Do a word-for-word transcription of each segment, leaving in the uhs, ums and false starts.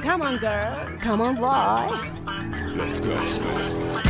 Come on, girls. Come on, boy. Let's go. Let's go.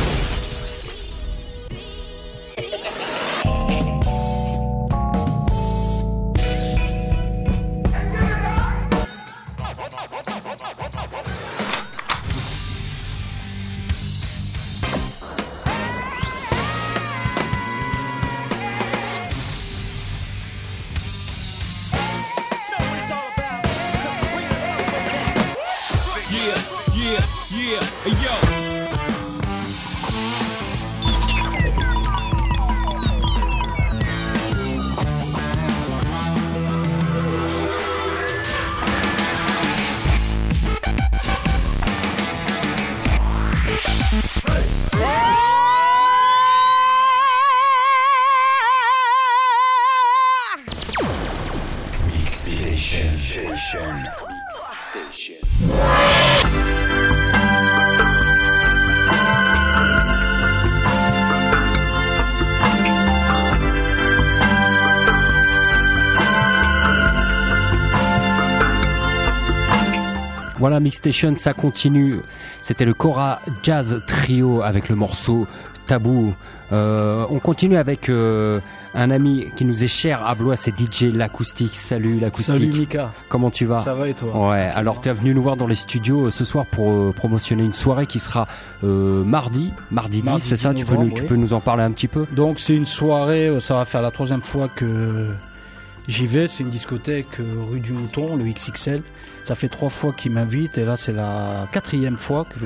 Voilà, Mixstation, ça continue. C'était le Cora Jazz Trio avec le morceau Tabou. Euh, on continue avec euh, un ami qui nous est cher à Blois, c'est D J L'Acoustique. Salut L'Acoustique. Salut Mika. Comment tu vas ? Ça va et toi ? Ouais, alors tu es venu nous voir dans les studios ce soir pour euh, promotionner une soirée qui sera euh, mardi, mardi, mardi dix, c'est ça ? Tu peux, nous, oui. tu peux nous en parler un petit peu ? Donc c'est une soirée, ça va faire la troisième fois que j'y vais. C'est une discothèque rue du Mouton, le X X L. Ça fait trois fois qu'ils m'invitent et là c'est la quatrième fois que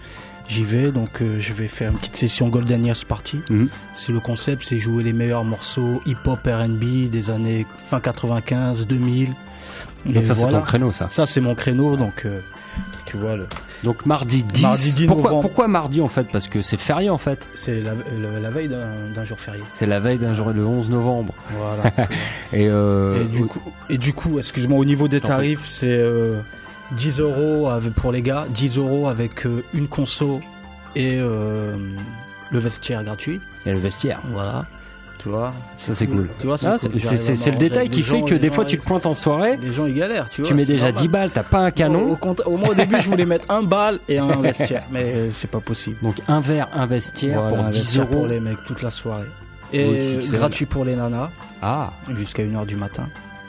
j'y vais. Donc euh, je vais faire une petite session Golden Years Party. Mm-hmm. C'est le concept, c'est jouer les meilleurs morceaux hip-hop R and B des années fin quatre-vingt-quinze, deux mille. Donc et ça voilà. C'est ton créneau ça. Ça c'est mon créneau donc euh, tu vois le... Donc mardi dix. Mardi dix pourquoi, novembre. Pourquoi mardi en fait ? Parce que c'est férié en fait. C'est la, la, la veille d'un, d'un jour férié. C'est la veille d'un jour, le onze novembre. Voilà. et, euh, et, du coup, et du coup, excuse-moi, au niveau des tarifs, c'est euh, dix euros pour les gars, dix euros avec euh, une conso et euh, le vestiaire gratuit. Et le vestiaire. Voilà. Tu vois, ça c'est cool. Tu vois, c'est, ah, cool. c'est, c'est, c'est le détail qui fait que des fois tu te pointes en soirée. Les gens ils galèrent, tu vois. Tu mets déjà normal. dix balles, t'as pas un canon. Au, au, au moins au début je voulais mettre un balle et un vestiaire, mais c'est pas possible. Donc un verre, un vestiaire voilà, pour un dix euros pour les mecs toute la soirée. Et oui, gratuit pour les nanas. Ah. Jusqu'à une heure du matin.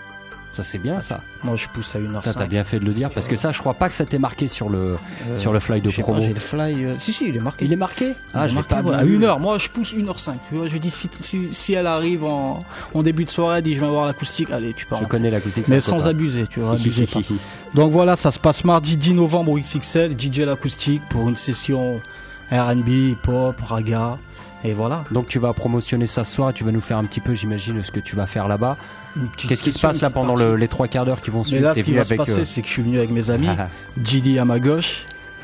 Ça c'est bien ça. Moi je pousse à une heure cinq. T'as bien fait de le dire parce que ça je crois pas que ça t'est marqué sur le euh, sur le fly de promo. Pas, j'ai le fly. Euh... Si si il est marqué. Il est marqué. Ah j'ai pas. À une heure. Moi je pousse une heure cinq. Tu vois, je dis si, si, si elle arrive en, en début de soirée, elle dit je vais voir l'acoustique. Allez tu pars. Je connais l'acoustique. Mais sans abuser, tu vois. Abuser pas. Donc voilà, ça se passe mardi dix novembre au X X L, D J L'Acoustique pour une session R and B, hip-hop, raga. Et voilà. Donc tu vas promotionner ça ce soir et tu vas nous faire un petit peu, j'imagine, ce que tu vas faire là-bas. Qu'est-ce qui se passe là pendant le, les trois quarts d'heure qui vont suivre ? Mais là, ce qui va se passer, euh... c'est que je suis venu avec mes amis. Gidi à ma gauche,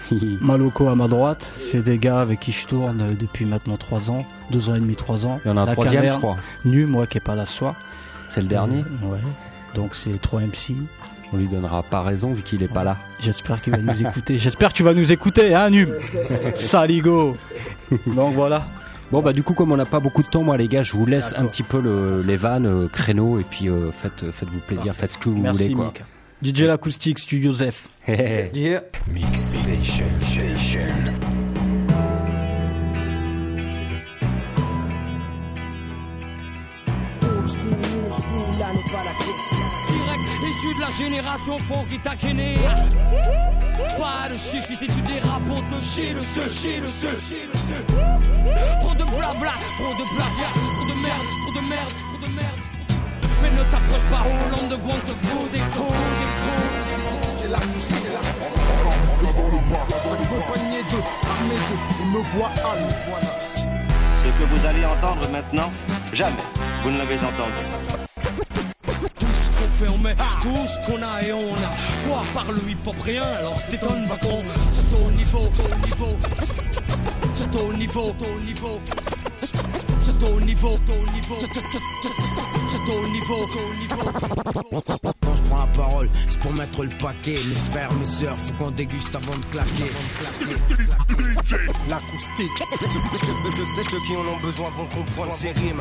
Maloko à ma droite. C'est des gars avec qui je tourne depuis maintenant trois ans, deux ans et demi, trois ans. Il y en a un La troisième, caverne, je crois. Nu, moi qui est pas là ce soir. C'est le dernier. Euh, ouais. Donc c'est trois M C. On lui donnera pas raison vu qu'il est ouais. pas là. J'espère qu'il va nous écouter. J'espère que tu vas nous écouter, hein, Nu. Saligo. Donc voilà. Bon bah du coup comme on n'a pas beaucoup de temps, moi les gars je vous laisse D'accord. un petit peu le, les vannes, euh, créneaux et puis euh, faites, faites-vous plaisir, Parfait. Faites ce que vous Merci, voulez quoi. Mika. D J L'Acoustique, Studio Zef. Yeah. Mixstation. Old school, new school, là n'est pas la question. Direct, issu de la génération fond qui t'a kenné. Pas de chichi si tu dérapes pour te chier le seul, chier le seul, chier le seul. Trop de blabla, trop de plagiat, trop de merde, trop de merde, trop de merde. Mais ne t'approche pas au long de bon te fout des coups, des coups. J'ai l'acoustique, j'ai l'acoustique. Dans le bar, accompagné de Ahmed, il me voit Anne. Ce que vous allez entendre maintenant, jamais vous ne l'avez entendu. On met tout ce qu'on a et on a. Quoi par le hip-hop rien, alors t'étonnes pas qu'on c'est au niveau, au niveau. C'est au niveau, au niveau. C'est au niveau, au niveau. C'est au niveau, au niveau. Quand je prends la parole, c'est pour mettre le paquet. Mes frères, mes sœurs, faut qu'on déguste avant de claquer. L'acoustique. Ceux qui en ont besoin vont comprendre ces rimes.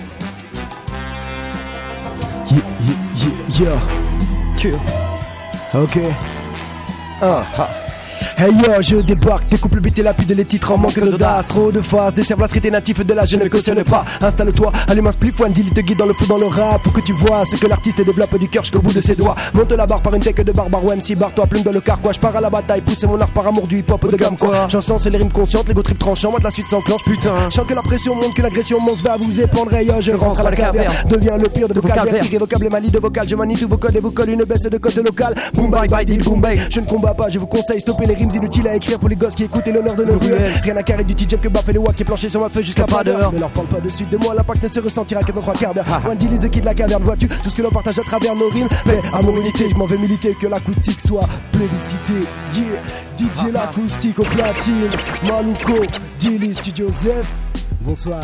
Yeah, yeah, yeah, yeah. Ok. Ah, ah. Hey yo, je débarque, découpe le beat et l'appui de les titres en manque d'audace. Trop de phase, des cervelas traités natifs de là, je ne cautionne pas. Installe-toi, allume un spliff ou un deal, il te guide dans le fou, dans le rap. Faut que tu vois ce que l'artiste développe du cœur jusqu'au bout de ses doigts. Monte la barre par une tech de barbare ou M C, barre-toi, plume dans le car, quoi. Je pars à la bataille, pousser mon art par amour du hip-hop de gamme, quoi. J'encense les rimes conscientes, l'ego trip tranchant, moi de la suite s'enclenche, putain. Je sens que la pression monte, que l'agression monte, va vous épandre. Hey yo, je rentre à la caverne, deviens le pire de vos calvaires. Irrévocable manie de vocal, je manie tous vos codes et vous colle une baisse de code local. Boom bye bye deal boom bye. Je ne combats pas, je vous conseille, stopper les rimes inutiles à écrire pour les gosses qui écoutent l'honneur de nos ruelles. Rien à carrer du T-Jab que baffe et le wack qui est planché sur ma feuille jusqu'à pas d'heure. Ne leur parle pas de suite de moi, l'impact ne se ressentira qu'à dans trois quarts d'heure. One deal les de la caverne, vois-tu tout ce que l'on partage à travers nos rimes. Mais à mon unité, je m'en vais militer que l'acoustique soit plébiscitée. Yeah, D J l'acoustique au platine. Maluko, Dilly, Studio Zef. Bonsoir.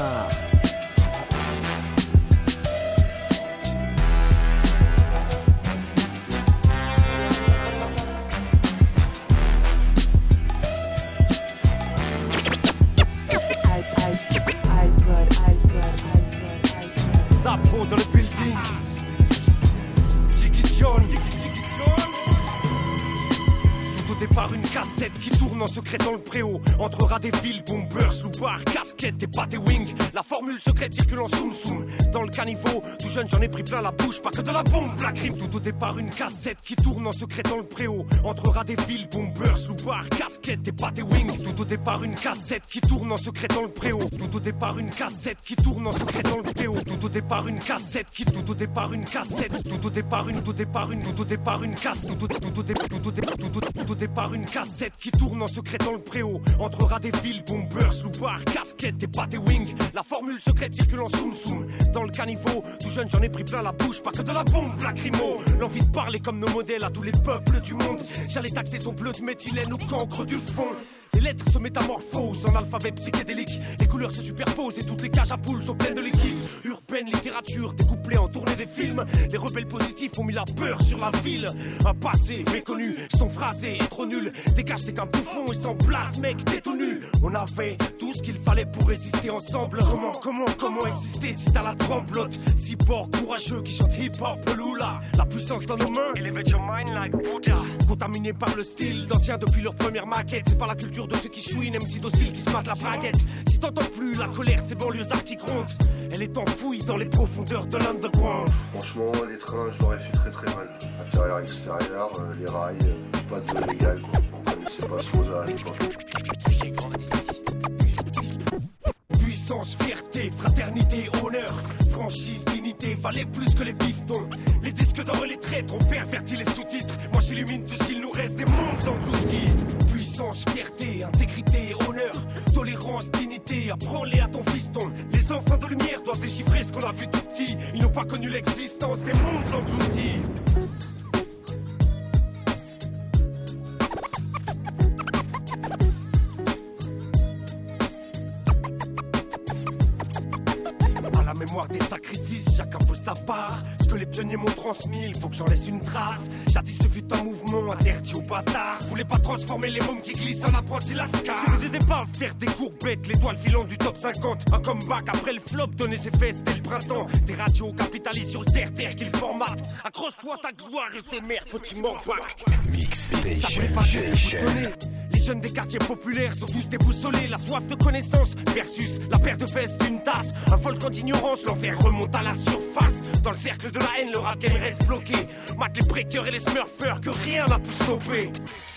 Pro dans le building. Jiggy John, Jiggy Jiggy John. Tout au départ une cassette qui tourne en secret dans le préau. Entrera des villes, bombers, loupards, casquettes, des pâtes et wings. La formule secrète circule en soum soum. Dans le caniveau, tout jeune j'en ai pris plein la bouche. Pas que de la bombe, la crime. Tout au départ une cassette qui tourne en secret dans le préau. Entrera des villes, bombers, loupards, casquettes, des pâtes et wings. Tout au départ une cassette qui tourne en secret dans le préau. Tout au départ une cassette qui tourne en secret dans le préau. Tout au départ une cassette qui tout au départ une cassette. Tout au départ une tout au départ une tout au départ une casse. Tout au tout au départ tout au départ tout au départ une cassette qui tourne en secret dans le préau. Entrera des villes, bombers, loupards, casquettes, des pâtes et wings. La formule secrète circule en soum soum. Dans le caniveau, tout jeune j'en ai pris plein la bouche. Pas que de la bombe, lacrymo. L'envie de parler comme nos modèles à tous les peuples du monde. J'allais taxer son bleu de méthylène ou cancre du fond. Les lettres se métamorphosent en alphabet psychédélique. Les couleurs se superposent et toutes les cages à poules sont pleines de liquide. Urbaine littérature, des couplets en tournée des films. Les rebelles positifs ont mis la peur sur la ville. Un passé méconnu, sont phrasés et trop nuls. Dégage t'es qu'un bouffon et sans place, mec, t'es tout nu. On avait tout ce qu'il fallait pour résister ensemble. Comment, comment, comment exister si t'as la tremblote? Cyborg courageux qui chante hip-hop, Lula. La puissance dans nos mains, elevate your mind like Buddha. Contaminé par le style d'anciens depuis leur première maquette. C'est pas la culture de ceux qui chouinent, M C docile qui se battent la braguette. Si t'entends plus la colère de ces banlieusards qui grondent, elle est enfouie dans les profondeurs de l'underground. Franchement, les trains, je l'aurais fait très très mal. Intérieur, extérieur, euh, les rails, euh, pas de légal quoi. On connaissait pas Sosa à l'époque. Puissance, fierté, fraternité, honneur. Franchise, dignité, valait plus que les bifetons. Les disques d'or et les traîtres ont perverti les sous-titres. Moi j'illumine tout ce qu'il nous reste des mondes engloutis. Puissance, fierté, intégrité, honneur, tolérance, dignité, apprends-les à ton fiston. Les enfants de lumière doivent déchiffrer ce qu'on a vu tout petit. Ils n'ont pas connu l'existence des mondes engloutis. À la mémoire des sacrifices, chacun veut sa part. Ce que les pionniers m'ont transmis, il faut que j'en laisse une trace. Jadis ce fut un mouvement interdit aux bâtards. Je voulais pas transformer les mômes qui glissent en apprenti lascar. Je ne disais pas faire des courbettes, l'étoile filante du top cinquante. Un comeback après le flop, donner ses fesses dès le printemps. Des radios capitalisent sur le terre-terre qu'ils formatent. Accroche-toi ta gloire éphémère, petit morbac. Mixstation. Les jeunes des quartiers populaires sont tous déboussolés. La soif de connaissance versus la paire de fesses d'une tasse. Un volcan d'ignorance, l'enfer remonte à la surface. Dans le cercle de la haine, le rap game reste bloqué. Mate les breakers et les smurfers que rien n'a pu stopper.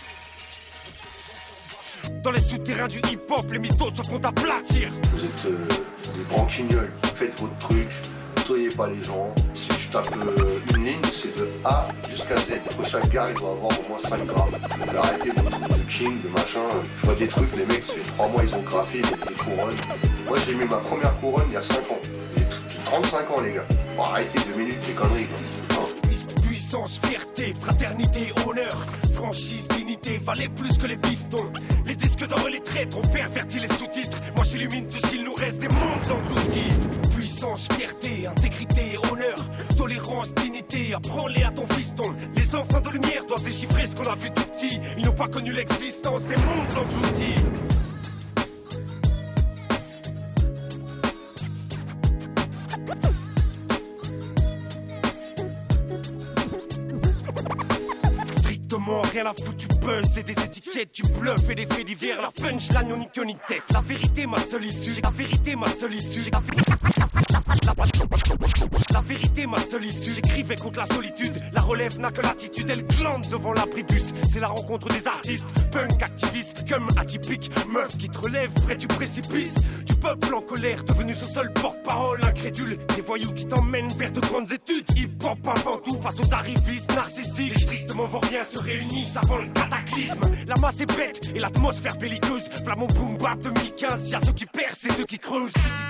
Dans les souterrains du hip-hop, les mythos se font aplatir. Vous êtes euh, des branquignoles, faites votre truc, nettoyez pas les gens. Si tu tapes euh, une ligne, c'est de A jusqu'à Z. Entre chaque gare, il doit avoir au moins cinq graphes. Arrêtez vos trucs de king, de machin. Je vois des trucs, les mecs, ça fait trois mois, ils ont graffé, ils ont des couronnes. Moi, j'ai mis ma première couronne il y a cinq ans. J'ai trente-cinq ans, les gars. Bon, arrêtez deux minutes, les conneries, quoi. Puissance, fierté, fraternité, honneur. Franchise, dignité, valait plus que les bifetons. Les disques d'or et les traîtres ont perverti les sous-titres. Moi j'illumine tout ce qu'il nous reste des mondes engloutis. Puissance, fierté, intégrité, honneur, tolérance, dignité, apprends-les à ton fiston. Les enfants de lumière doivent déchiffrer ce qu'on a vu tout petit. Ils n'ont pas connu l'existence des mondes engloutis. rien à foutre, tu buzz, c'est des étiquettes, tu bluffes et des faits divers, la punchline, on n'y que ni tête. La vérité, ma seule issue, la vérité, ma seule issue, la vérité. La vérité, ma seule issue, j'écrivais contre la solitude. La relève n'a que l'attitude, elle glande devant l'abribus. C'est la rencontre des artistes, punk activistes, comme atypique. Meuf qui te relève près du précipice. Du peuple en colère, devenu son seul porte-parole incrédule. Des voyous qui t'emmènent vers de grandes études. Hip-hop avant tout, face aux arrivistes narcissiques. Les strictement vauriens se réunissent avant le cataclysme. La masse est bête et l'atmosphère belliqueuse. Flamand boom bap deux mille quinze, y'a ceux qui percent et ceux qui creusent.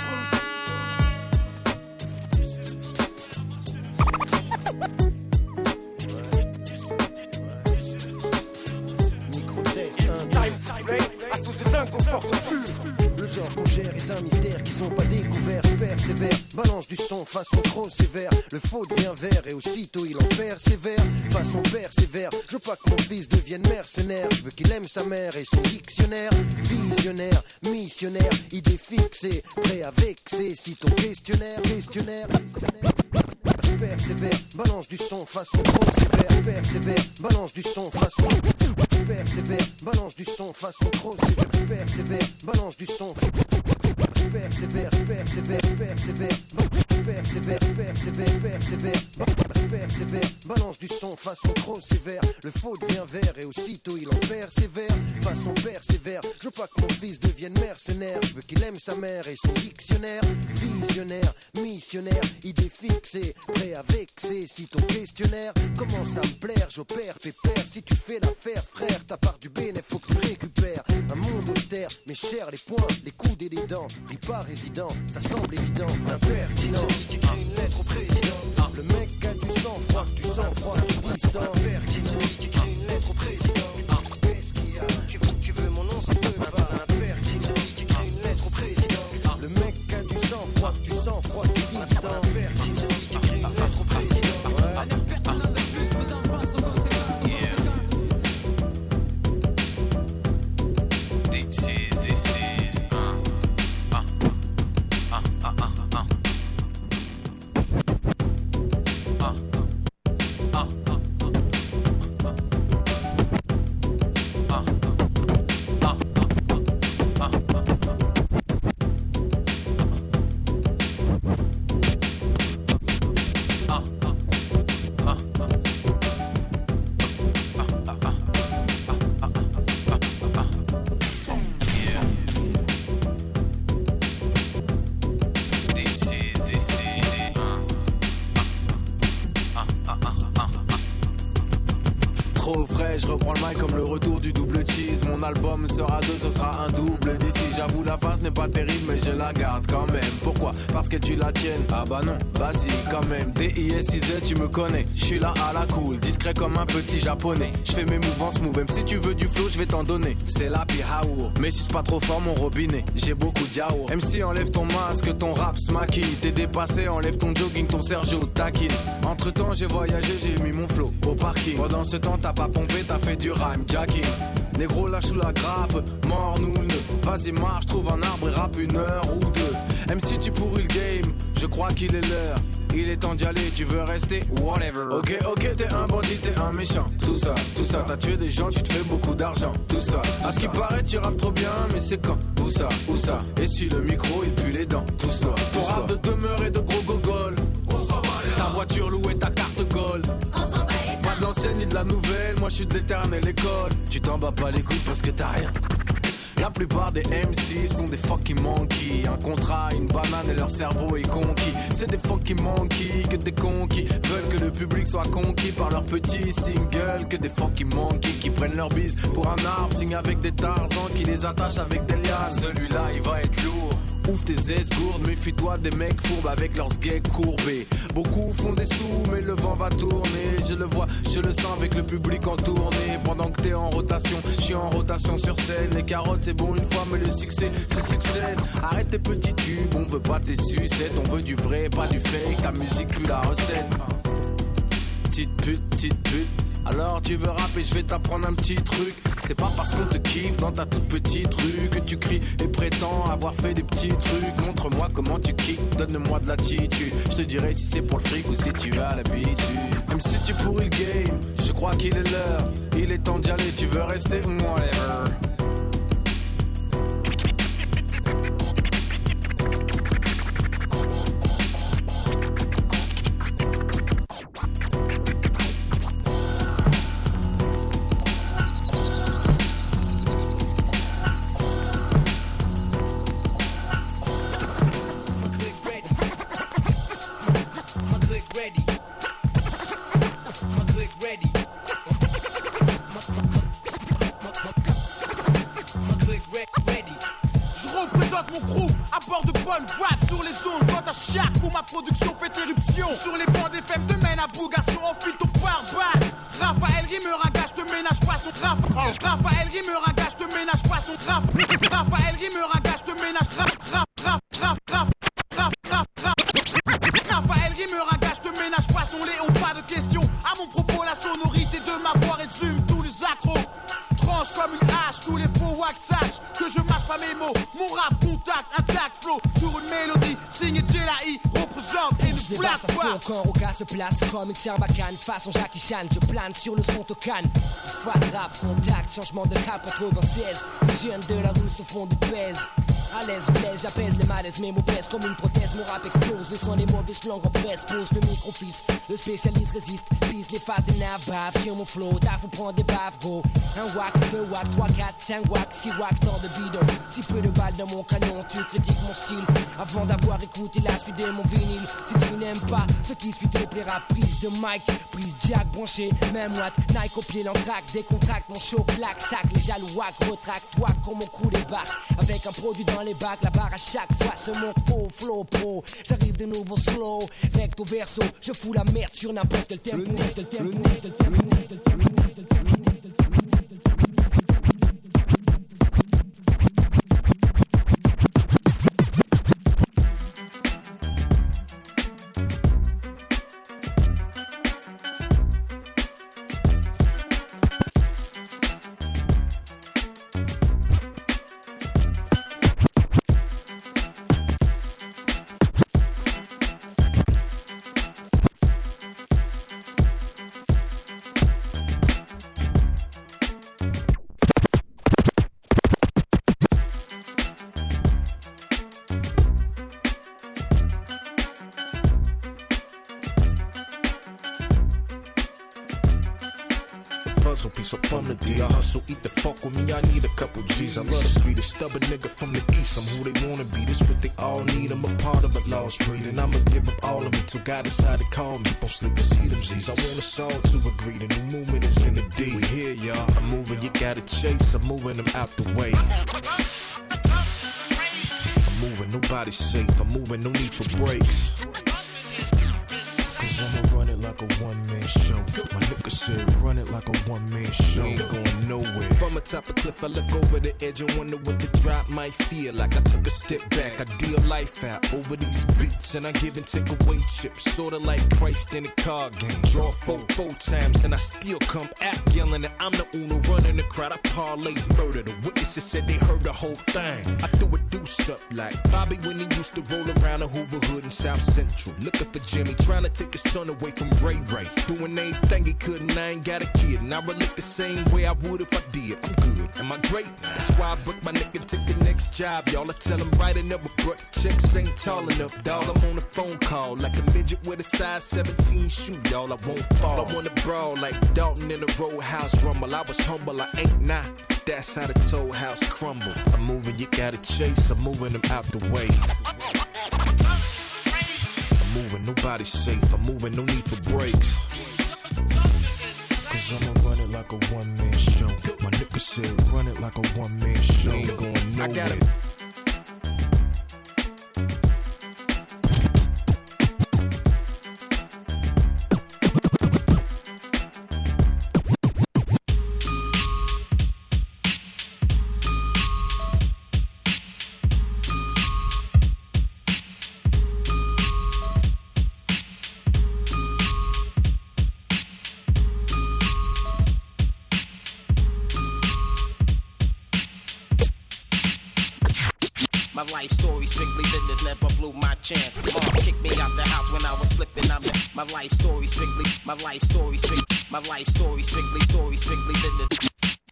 Le genre qu'on gère est un mystère qu'ils ont pas découvert. Je persévère, balance du son façon trop sévère. Le faux devient vert et aussitôt il en persévère. Façon persévère, je veux pas que mon fils devienne mercenaire. Je veux qu'il aime sa mère et son dictionnaire. Visionnaire, missionnaire, idée fixée, prêt à vexer. Si ton questionnaire, questionnaire, questionnaire. Je persévère, balance du son façon trop sévère. Persévère, balance du son façon. Persévère, balance du son façon trop sévère. Persévère, balance du son. Persévère, persévère, persévère. Persévère, persévère, persévère. Persévère, balance du son façon trop sévère. Le faux devient vert et aussitôt il en persévère. Façon persévère, je veux pas que mon fils devienne mercenaire. Je veux qu'il aime sa mère et son dictionnaire. Visionnaire, missionnaire, idée fixée, prêt à vexer. Si ton questionnaire commence à me plaire, j'opère pépère. Si tu fais l'affaire, frère, ta part du bénéfice, faut que tu récupères. Un monde austère, mais cher les poings, les coudes et les dents. Ris pas résident, ça semble évident. Impertinent, celui qui écrit une lettre au président. Le mec a du sang-froid, du sang-froid qui distant. Impertinent, celui qui écrit une lettre au président. Qu'est-ce qu'il y a? Tu veux, tu veux mon nom, ça peut pas. Impertinent, celui qui écrit une lettre au président. Le mec a du sang-froid, du sang-froid qui distant. Impertinent, celui qui écrit une lettre au président. Je reprends le mic comme le retour du double cheese. Mon album sera deux, ce sera un double d'ici. J'avoue la face n'est pas terrible mais je la garde quand même. Pourquoi? Parce que tu la tiennes. Ah bah non, vas-y quand même. D I S I Z tu me connais. Je suis là à la cool, discret comme un petit japonais. Je fais mes mouvements smooth, même si tu veux du flow je vais t'en donner. C'est la pihaou, mais suce pas trop fort mon robinet. J'ai beaucoup de yaourt. M C enlève ton masque, ton rap smacky. T'es dépassé, enlève ton jogging, ton Sergio taquine. Entre temps j'ai voyagé, j'ai mis mon flow au parking. Pendant ce temps t'as pas pompé, t'as fait du rhyme jacking. Négro lâche sous la grappe, mort nous ne. Vas-y marche, trouve un arbre et rappe une heure ou deux. M C tu pourris le game, je crois qu'il est l'heure. Il est temps d'y aller, tu veux rester, whatever. Ok, ok, t'es un bandit, t'es un méchant. Tout ça, tout ça, t'as tué des gens, tu te fais beaucoup d'argent. Tout ça, à ce qui paraît, tu rappes trop bien, mais c'est quand? Où ça, où ça? Et si le micro, il pue les dents. Tout ça, ton rap de demeure et de gros gogol. Ta voiture louée, ta carte gold. Pas de l'ancienne ni de la nouvelle, moi je suis de l'éternelle école. Tu t'en bats pas les couilles parce que t'as rien. La plupart des M C sont des fucking monkeys. Un contrat, une banane et leur cerveau est conquis. C'est des fucking monkeys, que des conquis veulent que le public soit conquis par leurs petits singles. Que des fucking monkeys qui prennent leur bise pour un arbre, signent avec des tarzans qui les attachent avec des lianes. Celui-là il va être lourd. Ouvre tes esgourdes, méfie-toi des mecs fourbes avec leurs gags courbés. Beaucoup font des sous, mais le vent va tourner. Je le vois, je le sens avec le public en tournée. Pendant que t'es en rotation, je suis en rotation sur scène. Les carottes c'est bon une fois, mais le succès, c'est succès. Arrête tes petits tubes, on veut pas tes sucettes. On veut du vrai, pas du fake, ta musique plus la recette. Petite pute, petite pute. Alors tu veux rapper, je vais t'apprendre un petit truc. C'est pas parce qu'on te kiffe dans ta toute petite rue que tu cries et prétends avoir fait des petits trucs. Montre-moi comment tu kicks, donne-moi de l'attitude. Je te dirai si c'est pour le fric ou si tu as l'habitude. Même si tu pourris le game, je crois qu'il est l'heure. Il est temps d'y aller, tu veux rester ou whatever. Sur les bancs des femmes de mène à bout, garçon, enfile ton pare-balles. Raphaël Rimeur, gage, te ménage poisson. Raphaël Rimeur, gage, te ménage poisson. Raphaël Rimeur, gage, te ménage. Raphaël Rimeur, gage, te ménage poisson. Léon, pas de question. À mon propos, la sonorité de ma voix résume tous les accros. Tranche comme une hache, tous les faux wax sachent que je mâche pas mes mots. Mon rap contact, intact flow sur une mélodie. Signé Jelaï, représente et ne place pas. Encore au cas se place comme une Sarbacane. Façon Jackie Chan, je plane sur le son tocane. Fois de rap, contact, changement de cap quatre-vingt-seize. Les jeunes de la rue se font du pèse. À l'aise, blaise, j'apaise les malaises, mes mots pèsent comme une prothèse. Mon rap explose, le son des mauvaises langues en presse. Pose le micro-fils, le spécialiste résiste. Pise les faces des naves, bave sur mon flow. Taf ou prendre des baves, go. Un wack, deux wack, trois, quatre, cinq wack, six wack, tant de bidon. Si peu de balles dans mon canon, tu critiques mon style. Avant d'avoir écouté la suite de mon vinyle. Si tu n'aimes pas ce qui suit, te plaira. Prise de mic, prise jack branché. Même watt, Nike au pied, l'entraque. Décontracte mon show, claque, sac. Les jaloux wack, retract, toi comme mon coup des barres. Avec un produit dans les bacs, la barre à chaque fois se monte au flow pro. J'arrive de nouveau slow, recto verso. Je fous la merde sur n'importe quel tempo. Quel tempo, quel tempo, quel tempo. Piece up on the D. I hustle, eat the fuck with me. I need a couple G's. I love the street, a stubborn nigga from the east. I'm who they wanna be. This what they all need. I'm a part of a lost breed, and I'ma give up all of it till God decide to call me. Don't sleep and see them Z's. I want us all to agree. The new movement is in the D. We here, y'all. I'm moving, you gotta chase. I'm moving them out the way. I'm moving, nobody's safe. I'm moving, no need for breaks. Cause I'ma run it like a one-man show. My nigga said run it like a one-man show. We ain't going nowhere. From atop a cliff I look over the edge and wonder what the drop might feel like. I took a step back, I deal life out over these beats, and I give and take away chips, sorta like Christ in a card game. Draw four, four times and I still come out yelling that I'm the Uno running the crowd. I parlay murder. The witnesses said they heard the whole thing. I threw a deuce up like Bobby when he used to roll around the Hoover Hood in South Central. Looking for Jimmy, trying to take his son away from Ray Ray. Doing anything he could and I ain't got a kid, and I relate the same way I would if I did. I'm good, am I great? That's why I book my nigga and take the next job. Y'all I tell him right and never brought the checks ain't tall enough, dawg. I'm on a phone call like a midget with a size seventeen shoe, y'all. I won't fall. I wanna brawl like Dalton in a Roadhouse Rumble. I was humble, I ain't not. That's how the Toll House crumble. I'm moving, you gotta chase. I'm moving them out the way. I'm moving, nobody's safe. I'm moving, no need for breaks. Cause I'ma run it like a one-man show. My nigga said run it like a one-man show. We ain't going nowhere. I got it. life story strictly business, never blew my chance. Mom kicked me out the house when I was flipping. I'm in my life story strictly, my life story strictly, my life story strictly, story strictly business.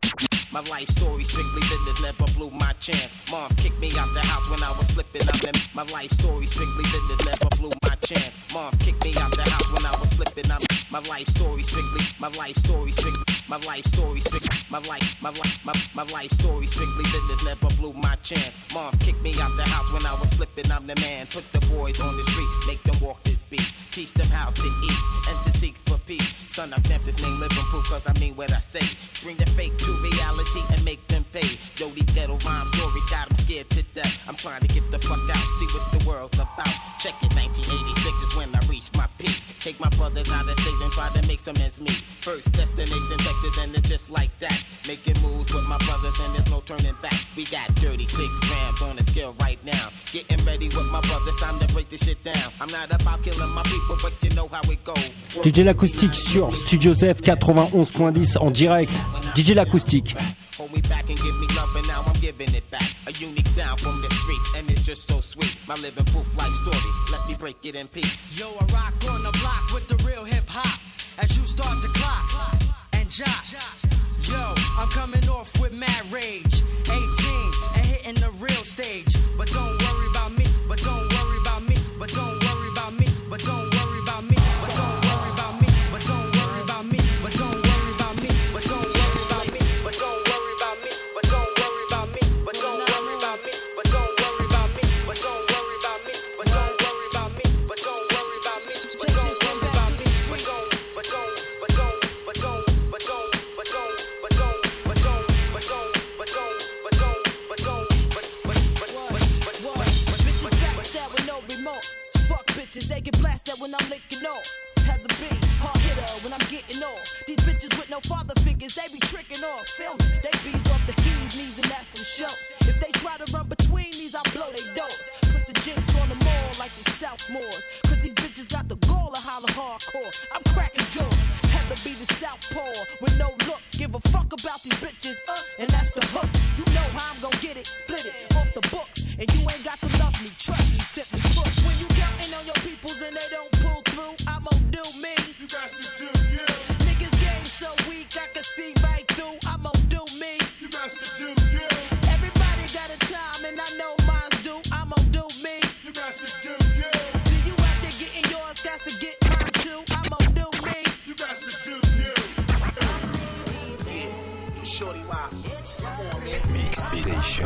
My life story strictly business, never blew my chance. Mom kicked me out the house when I was flipping. I'm in my life story strictly business, never blew my chance. Mom kicked me out the house when I was flipping. I'm my life story strictly, my life story strictly, my life story strictly, my life, my life, my, my life story strictly business, never blew my chance. Mom kicked me out the house when I was flipping. I'm the man. Put the boys on the street, make them walk this beat, teach them how to eat and to seek for peace. Son, I stamped this name living proof, cause I mean what I say. Bring the fake to reality and make them pay. Yo, these ghetto rhyme stories got them scared to death. I'm trying to get the fuck out, see what the world's about. Check it, nineteen eighty-six is when I reached my peak. Take my brothers out of state and try to make some ends meet. First destination Texas and it's just like that. Making moves with my brothers and there's no turning back. We got thirty-six grams on the scale right now. Getting ready with my brothers, time to break this shit down. I'm not about killing my people, but you know how it goes. D J L'Acoustique sur Studio Z F quatre-vingt-onze point dix en direct. D J L'Acoustique. Hold me back and give me love and now I'm giving it back. A unique sound from the streets and it's just so sweet. My living proof life story, let me break it in peace. Yo, I rock on the block with the real hip hop. As you start to clock and jock. Yo, I'm coming off with mad rage. eighteen and hitting the real stage. But don't worry about me, but don't worry about me, but don't worry about me, but don't worry about me, but don't worry about me, but don't worry about me, but don't worry about me, but don't worry about me, but don't worry about me, but don't worry about me, but don't worry about me, but don't worry about me, but don't worry about me, but don't worry about me, but don't worry about me, but don't worry about me, but don't, but don't, but don't, but don't, but don't, but don't, but don't, but don't, but don't, but don't, but don't, but but but but but but Bitches backstab with no remorse. Fuck bitches, they get blasted when I'm licking off. Have the beat, hard hitter when I'm getting off. These bitches with no father figures, they be tricking off. Feel me? They bees off the heels, knees, and that's for sure. If they try to run between these, I'll blow they doors. Put the jinx on them all like they Southmores. Cause these bitches got the gall to holler hardcore. I'm cracking jaws. Have to be the Southpaw with no look. Give a fuck about these bitches, uh, and that's the hook. You know how I'm gon' get it, split it off the books. And you ain't got to love me, trust me, simply put. When you counting on your peoples and they don't pull through, I'm gon' do me. You got to do you. Niggas game so weak, I can see right through. I'm gon' do me. You got to do you. Everybody got a time and I know mine's due. I'm gon' do me. You got to do you. See you out there getting yours, got to get mine too. I'm gon' do me. You got to do you. Yeah, you shorty why? Come on, man. Mixation.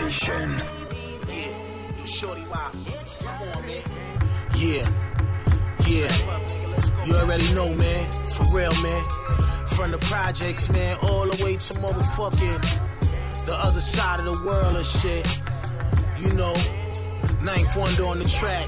Yeah, you shorty why? Come on, man. Yeah, yeah. You already know, man. For real, man. From the projects, man, all the way to motherfucking the other side of the world and shit. You know, Ninth Wonder on the track.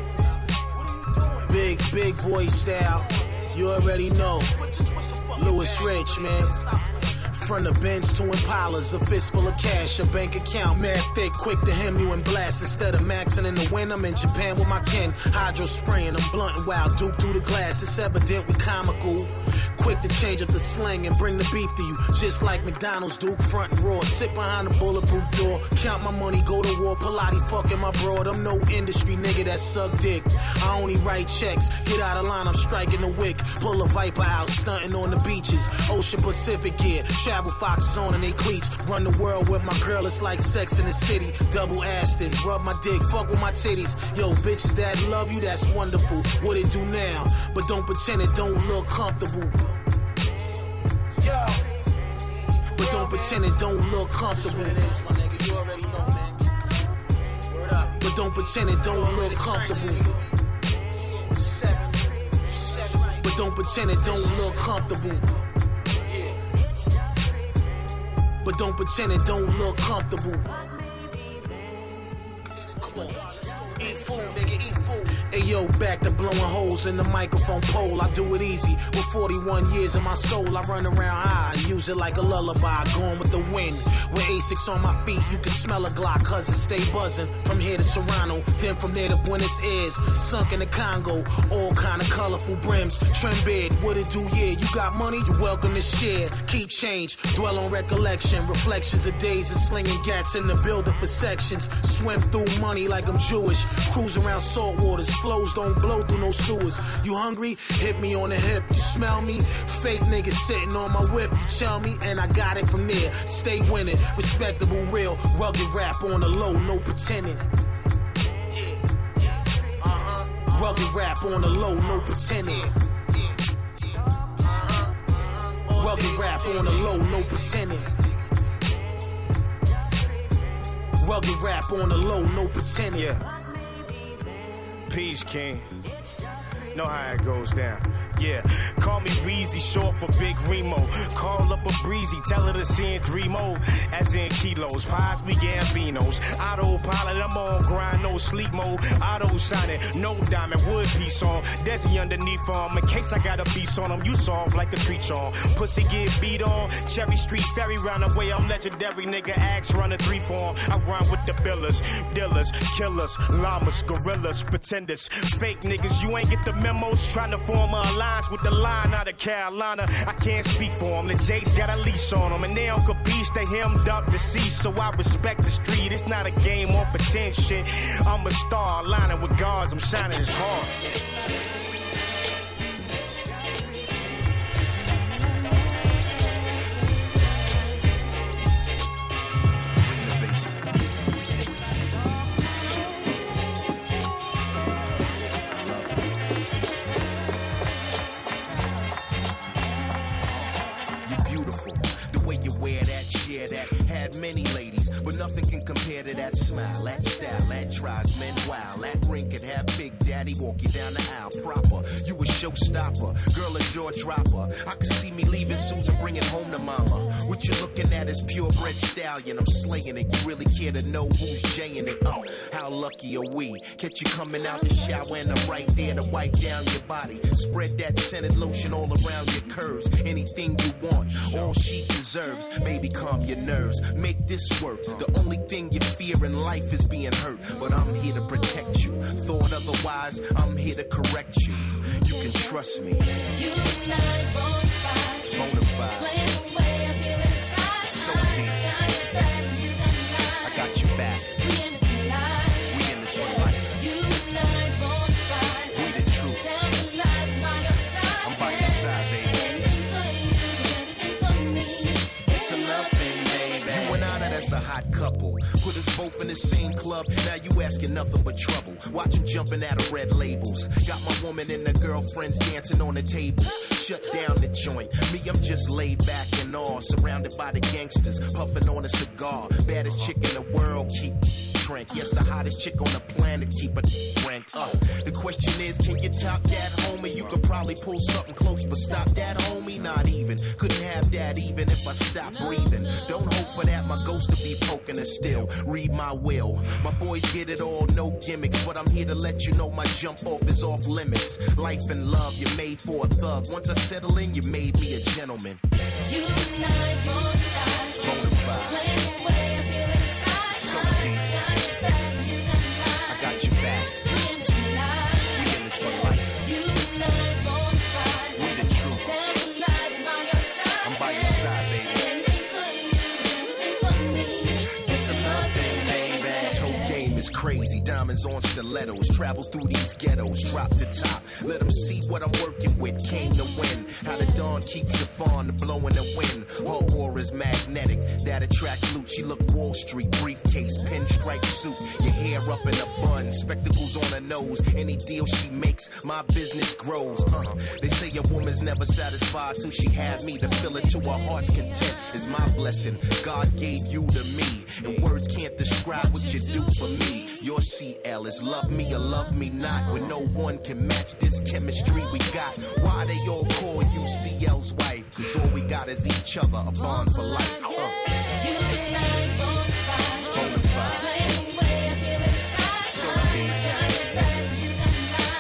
Big, big boy style. You already know. Louis Rich, man. From the Benz to Impalas, a fistful of cash, a bank account, mad thick, quick to hem you and blast. Instead of maxing in the wind, I'm in Japan with my kin. Hydro spraying, I'm blunt and wild, duke through the glass. It's evident we comical. Quick to change up the slang and bring the beef to you. Just like McDonald's, Duke, front and raw. Sit behind the bulletproof door. Count my money, go to war. Pilates fucking my broad. I'm no industry nigga that suck dick. I only write checks. Get out of line, I'm striking the wick. Pull a Viper out, stunting on the beaches. Ocean Pacific gear. Travel foxes on and they cleats. Run the world with my girl, it's like Sex in the City. Double Aston, rub my dick, fuck with my titties. Yo, bitches that love you, that's wonderful. What it do now? But don't pretend it don't look comfortable. Yo. But don't pretend it don't look comfortable. But don't pretend it don't look comfortable. But don't pretend it don't look comfortable. But don't pretend it don't look comfortable. Come on, eat food, nigga, eat food. Ayo, back to blowing holes in the microphone pole. I do it easy with forty-one years in my soul. I run around high, use it like a lullaby, going with the wind. With Asics on my feet, you can smell a Glock, cause it stay buzzing. From here to Toronto, then from there to Buenos Aires, sunk in the Congo, all kind of colorful brims. Trim beard, what it do, yeah, you got money, you're welcome to share. Keep change, dwell on recollection, reflections of days of slinging gats in the builder for sections. Swim through money like I'm Jewish, cruise around salt waters, flows don't blow through no sewers. You hungry? Hit me on the hip, you smell me? Fake niggas sitting on my whip, you tell me, and I got it from there. Stay winning, respectable, real, rugged rap on the low, no pretending. Uh-huh. Rugged rap on the low, no pretending. Rugged rap on the low, no pretending. Rugged rap on the low, no pretending. Yeah. Peace King. Know how it goes down. Yeah, call me Breezy, short for Big Remo. Call up a Breezy, tell her to send three more, as in kilos. Pies be Gambinos. Autopilot, I'm on grind, no sleep mode. Auto signing, no diamond, wood piece on. Desi underneath on, in case I got a piece on him. You soft like the tree on. Pussy get beat on. Cherry Street ferry round the way, I'm legendary. Nigga axe run a three form. I run with the billers, dealers, killers, llamas, gorillas, pretenders, fake niggas. You ain't get the memos, trying to form a alliance with the line out of Carolina. I can't speak for them. The Jake's got a leash on them, and they don't capiche. They hemmed up the sea, so I respect the street. It's not a game on pretend shit. I'm a star, lining with guards. I'm shining as hard. Many ladies, but nothing can compare to that smile, that style, that drives men wild. That ring could have Big Daddy walk you down the aisle proper. You a showstopper, girl a jaw dropper. I could see me leaving Susan, bringing home to mama. What you looking at is purebred stallion. I'm slaying it. You really care to know who's jaying it? Oh, how lucky are we? Catch you coming out the shower and I'm right there to wipe down your body. Spread that scented lotion all around your curves. Anything you want, all she deserves. Baby, calm your nerves. Make this work. The only thing you fear in life is being hurt, but I'm here to protect you. Thought otherwise, I'm here to correct you. You can trust me. You and I is bona fide. It's bona fide. Explain the way I feel inside. It's so deep. I got your back. We in this for life. We in this for life. You and I is bona fide. We the truth. Tell me life by your side. I'm by your side, baby. Anything for you, anything for me. It's a love thing, baby. You and I, that's a hot couple. Put us both in the same club. Now you asking nothing but trouble. Watch them jumping out of red labels. Got my woman and the girlfriends dancing on the tables. Shut down the joint. Me, I'm just laid back and all. Surrounded by the gangsters, puffing on a cigar. Baddest chick in the world, keep drink. Yes, the hottest chick on the planet, keep a rank up. The question is, can you top that, homie? You could probably pull something close, but stop that, homie? Not even. Couldn't have that even if I stopped breathing. Don't hope for that, my ghost to be poking us still. Read my will. My boys get it all, no gimmicks, but I'm here to let you know my jump off is off limits. Life and love, you're made for a thug. Once I settle in, you made me a gentleman. You and I is bona fide. It's bona fide. Explain the way I feel inside. So deep. I got your back. We in this for life. We in this for life. You and I is bona fide. We the truth. Tell me life by your side. I'm by your side, baby. Anything for you, anything for me. It's a love thing, baby. Toe game is crazy. Diamonds on stilettos. Travel through these ghettos. Drop the top. Let them see what I'm working with. Came to win. How the dawn keeps the fawn blowing the wind. Her aura is magnetic. That attracts loot. She look Wall Street. Briefcase, pinstripe suit. Your hair up in a bun. Spectacles on her nose. Any deal she makes, my business grows. Uh, they say a woman's never satisfied till she had me. To fill it to her heart's content is my blessing. God gave you to me. And words can't describe what you do for me. Your C L is love me or love me not. When no one can match this chemistry we got. Why they all call you C L's wife? Cause all we got is each other, a bond for life. Uh. You and I is bona fide. It's bona fide. Explain the way I feel inside. So deep.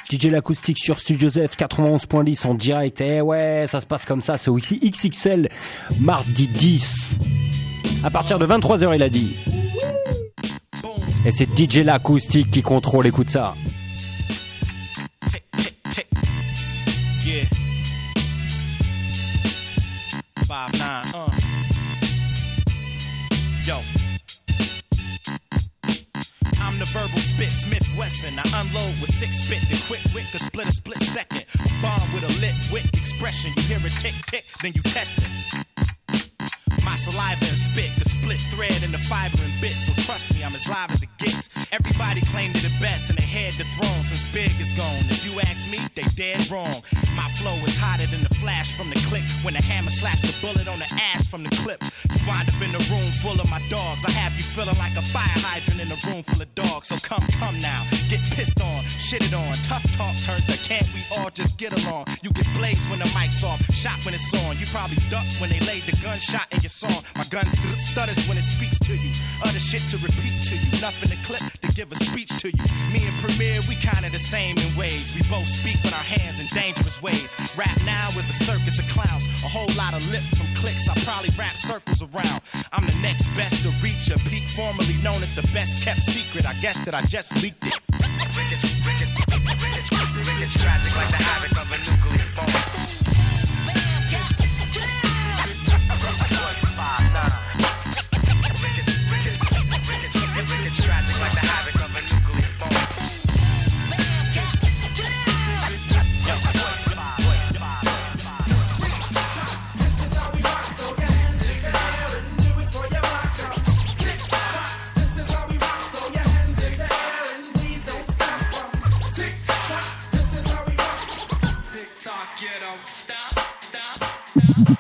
D J l'acoustique sur Studio F quatre-vingt-onze point dix en direct. Eh ouais, ça se passe comme ça, c'est au X X L, mardi dix. À partir de vingt-trois heures, il a dit. Et c'est D J l'acoustique qui contrôle, écoute ça. Yeah. five nine, uh. Yo. I'm the verbal spit, Smith Wesson. I unload with six spit, the quick wit could split a split second. Bomb with a lit wick expression. You hear it tick tick, then you test it. My saliva and spit, the split thread and the fiber and bit. So trust me, I'm as live as it gets. Everybody claim they're the best and they head the throne since Big is gone. If you ask me, they dead wrong. My flow is hotter than the flash from the click. When the hammer slaps the bullet on the ass from the clip. You wind up in a room full of my dogs. I have you feeling like a fire hydrant in a room full of dogs. So come, come now, get pissed on, shitted on. Tough talk turns to can't we all just get along. You get blazed when the mic's off, shot when it's on. You probably duck when they laid the gunshot in your song. My gun st- stutters when it speaks to you. Other shit to repeat to you. Nothing to clip to give a speech to you. Me and Premier, we kinda the same in ways. We both speak with our hands in dangerous ways. Rap now is a circus of clowns. A whole lot of lip from clicks. I probably wrap circles around. I'm the next best to reach a peak, formerly known as the best kept secret. I guess that I just leaked it. Rickets, rickets, rickets, rickets, tragic like the havoc of a nuclear bomb. It's tragic like the havoc of a nuclear bomb. Yo, voice five, voice five, voice five. This is how we rock, throw your hands in the air and do it for your rock out. Tick tock, this is how we rock, throw your hands in the air and please don't stop. Tick tock, this is how we rock. Tick tock, you don't stop, stop, stop.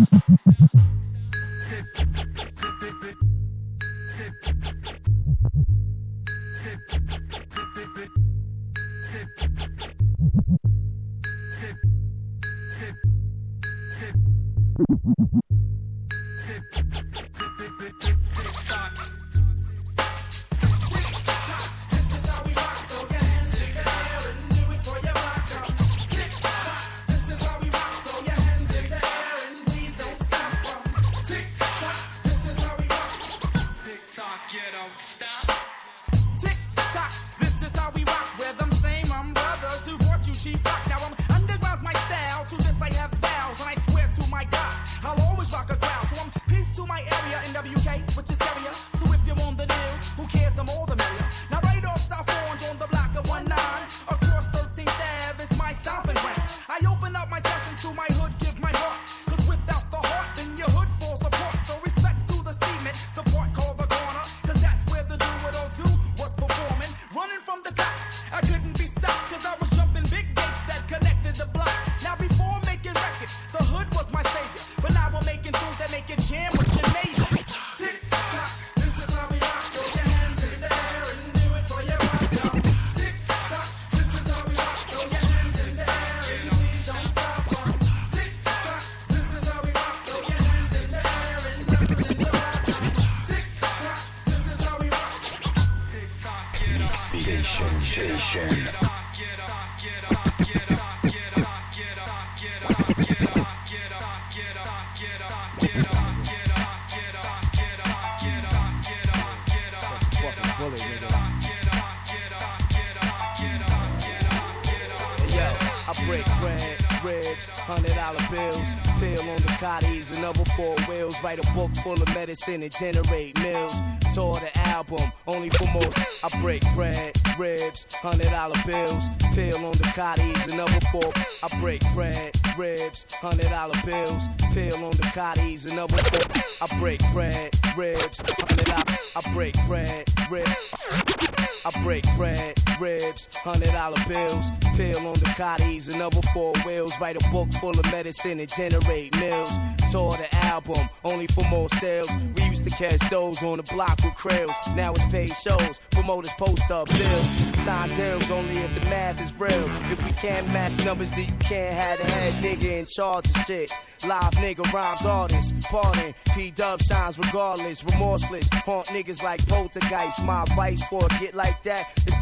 Write a book full of medicine and generate mills. Tour the album, only for most. I break bread, ribs, hundred dollar bills. Pill on the cotties, another four. I break bread, ribs, hundred dollar bills. Pill on the cotties, another four. I break bread, ribs, hundred dollar. I break bread, ribs. I break bread, ribs, hundred dollar bills. Pill on the cotties, another four wheels. Write a book full of medicine and generate mills. Tour the album, only for more sales. We used to catch those on the block with krills. Now it's paid shows, promoters post up bills. Sign deals only if the math is real. If we can't match numbers, then you can't have the head nigga in charge of shit. Live nigga rhymes artists, pardon. P-Dub shines regardless, remorseless. Haunt niggas like poltergeist. My advice for a get like that is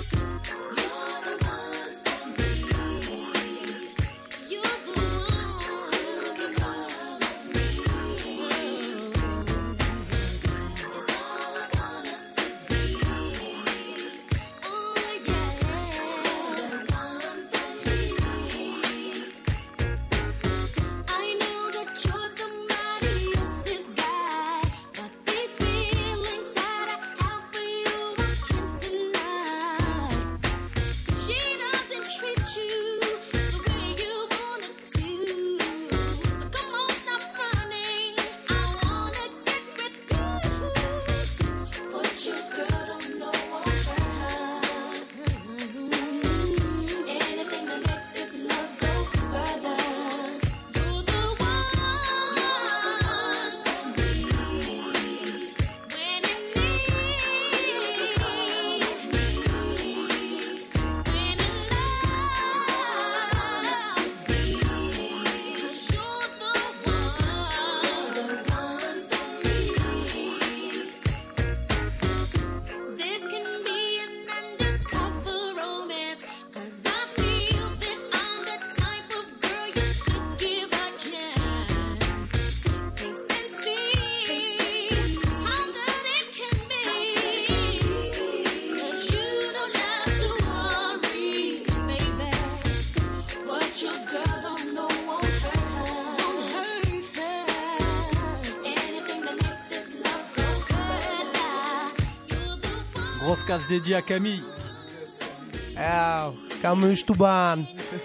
dédicace dédiée à Camille. Ah, Camille Touban.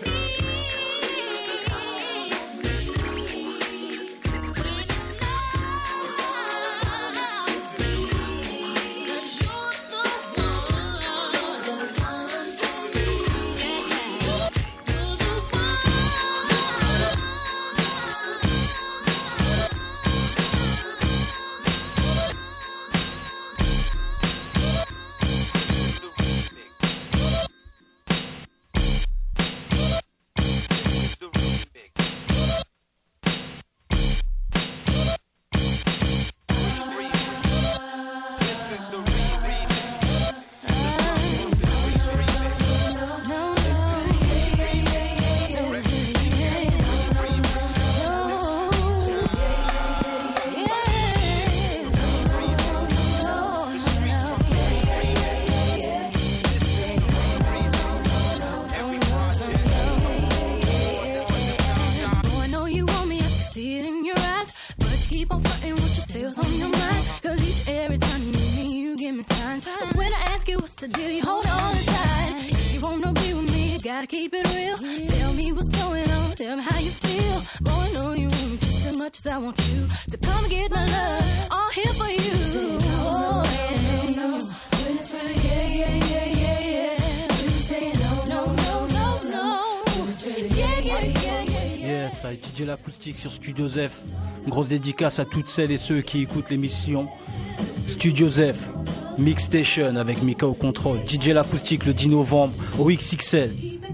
D J L'Acoustique sur Studio Zef. Une grosse dédicace à toutes celles et ceux qui écoutent l'émission. Studio Zef, Mix Station avec Mika au contrôle. D J L'Acoustique le dix novembre au X X L.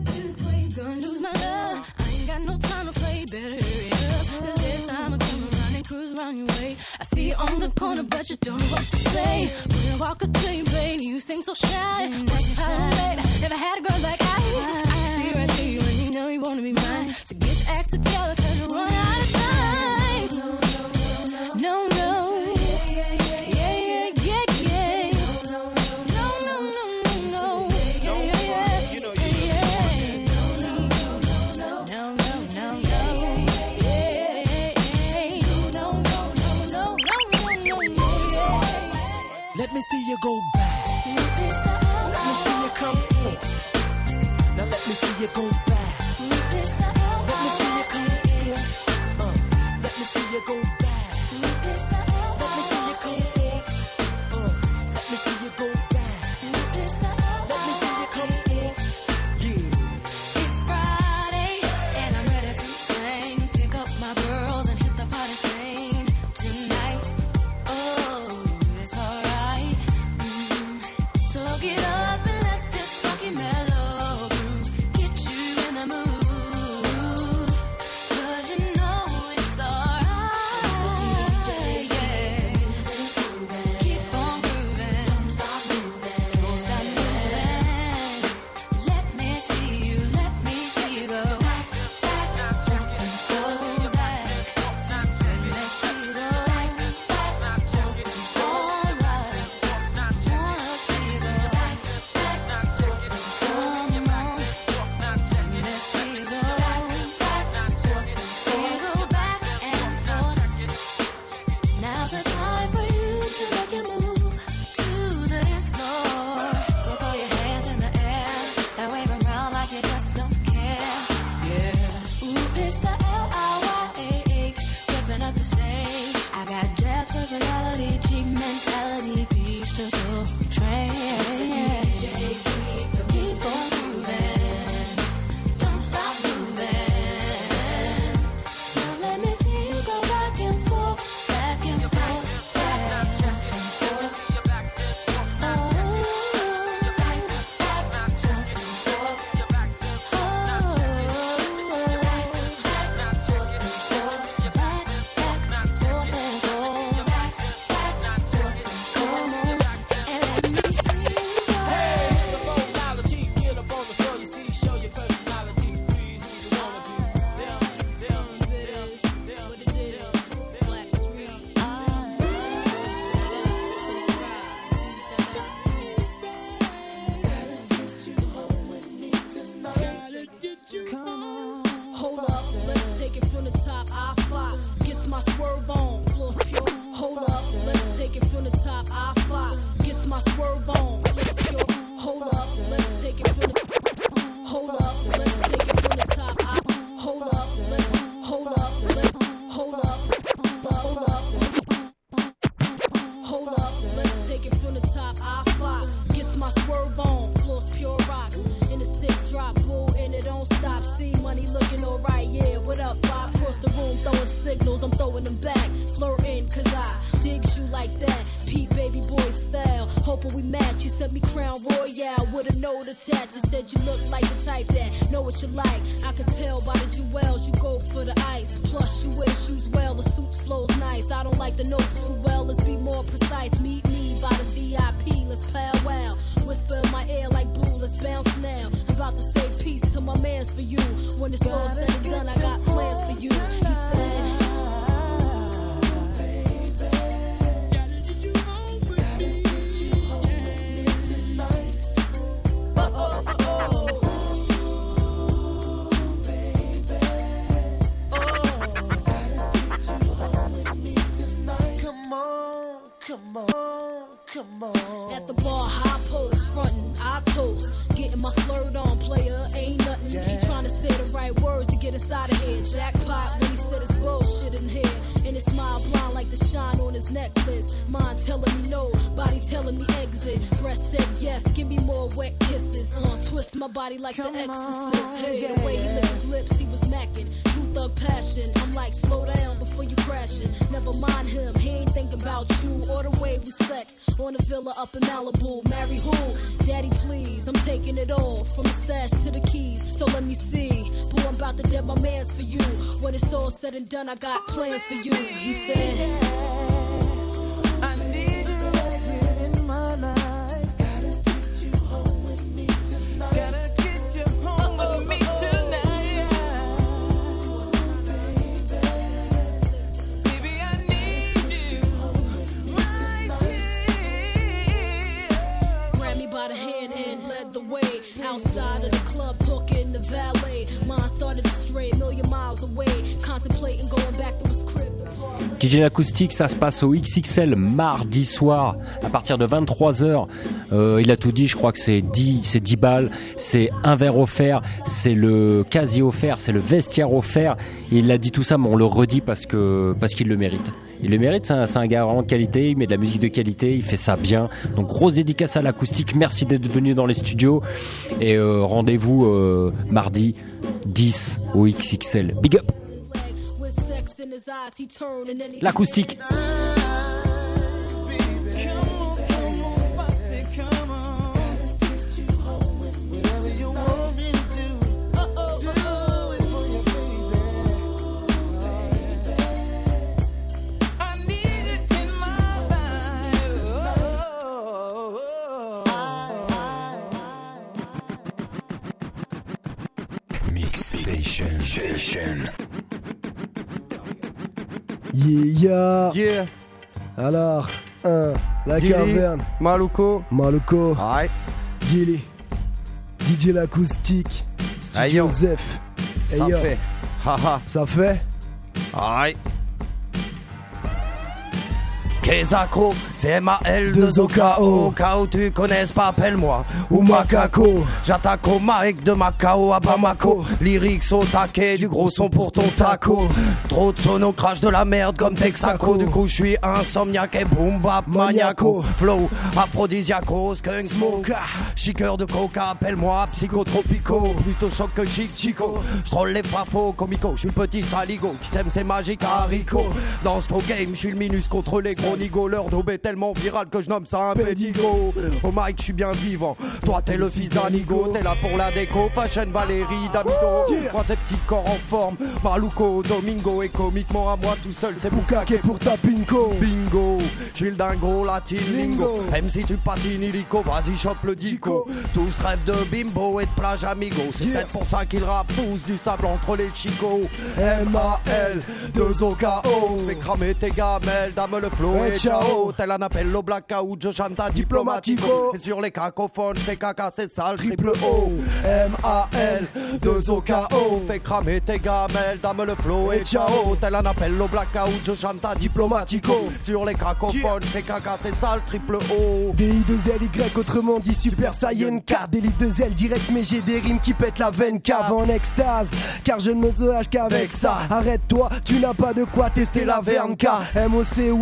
Let me see you go back. Let me see you come forth. Now let me see you go back. Let me see you come forth. Uh, let me see you go back. Let me see you come forth. Uh, let me see you go back. Let me see you come forth. Yeah. It's Friday and I'm ready to sing. Pick up my girls and hit the party scene tonight. Oh, it's alright. Get up and let this funky mellow groove get you in the mood. 'Cause you know it's alright. course, pure rocks. In the six drop, boo, and it don't stop. See money looking alright, yeah. What up, Bob? Across the room, throwing signals, I'm throwing them back. Flirting, cause I digs you like that. Pete baby boy style. Hoping we match. You sent me Crown Royale with a note attached. You said you look like the type that know what you like. I could tell by the jewels you go for the ice. Plus you wear shoes well, the suit flows nice. I don't like the notes too well, let's be more precise. Meet me by the V I P, let's powwow. Whisper in my ear like boo, let's bounce now. I'm about to say peace to my mans for you. When it's all said and done, I got plans for you. He said Come on, come on. At the bar, high post, frontin', I toast. Getting my flirt on, player, ain't nothing. Yeah. He trying to say the right words to get us out of here. Jackpot when he said his bullshit in here. And his smile blind like the shine on his necklace. Mind telling me no, body telling me exit. Breast said yes, give me more wet kisses. Uh, twist my body like Come the exorcist. On, hey, yeah. The way he licked his lips, he was macking. True thug passion. I'm like, slow down before you crashing. Never mind him, he ain't thinking about you or the way we sex. On a villa up in Malibu. Marry who? Daddy, please. I'm taking it all from the stash to the keys. So let me see. Boo, I'm about to dead my mans for you. When it's all said and done, I got plans for you. He said, I need you right here in my life. Gotta get you home with me tonight. Gotta get you home Uh-oh. with me tonight. Baby, baby, I need you right here. Grabbed me by the hand and led the way. Outside of the club, talking to valet. Mine started to stray a million miles away. Contemplating going back to his crib. D J L'Acoustique, ça se passe au X X L mardi soir à partir de vingt-trois heures. Euh, il a tout dit, je crois que c'est dix, c'est dix balles, c'est un verre offert, c'est le casier offert, c'est le vestiaire offert. Et il a dit tout ça, mais on le redit parce que parce qu'il le mérite. Il le mérite, c'est un, c'est un gars vraiment de qualité, il met de la musique de qualité, il fait ça bien. Donc grosse dédicace à L'Acoustique, merci d'être venu dans les studios. Et euh, rendez-vous euh, mardi dix au X X L. Big up! L'Acoustique. Mixation. Yeah, yeah. Alors, un, la Gilly, caverne. Maluko. Maluko. Aïe. Gilly. D J L'Acoustique. Aïe. Joseph. Ça hey, fait. Haha. Ça fait. Aïe. Kezako, c'est M A L deux O K O. Au cas où tu connaisses pas, appelle-moi ou Macaco. J'attaque au mic de Macao à Bamako. Lyrics au taquet, du gros son pour ton taco. Trop de sono, crash de la merde comme Texaco. Du coup, je suis insomniaque et boom bap maniaco. Flow, aphrodisiaco, skunk smoke. Chiqueur de coca, appelle-moi psychotropico. Plutôt choc que chic chico. J'troll les fafos comico. J'suis le petit saligo qui sème ses magiques haricots. Dans ce faux game, j'suis le minus contre les gros nigo. Leur daube est tellement viral que je nomme ça un pédigo. Au mic, je suis bien vivant. Toi, t'es le fils d'un nigo. T'es là pour la déco. Fashion Valérie Damido. Moi, ces petits corps en forme. Maluko, Domingo. Et comiquement à moi tout seul, c'est Bukake pour ta pinko. Bingo. Je suis le dingo, latin lingo. Même si tu patines illico, vas-y, chope le dico. Tous rêvent de bimbo et de plage amigo. C'est peut-être pour ça qu'ils rappent tous du sable entre les chicots. M A L deux O K O. Fais cramer tes gamelles, dame le flow. Et ciao, tel un appel au blackout, je chante à diplomatico. Et sur les cacophones, j'fais caca, c'est sale, triple O. M A L deux O K O. Fais cramer tes gamelles, dame le flow. Et ciao, tel un appel au blackout, je chante à diplomatico. Sur les cacophones, j'fais caca, c'est sale, triple O. D I deux L Y, autrement dit Super Saiyan quatre. D I deux L direct, mais j'ai des rimes qui pètent la veine cave en extase. Car je ne me soulage qu'avec ça. Arrête-toi, tu n'as pas de quoi tester la verne. K M O C ou M I C.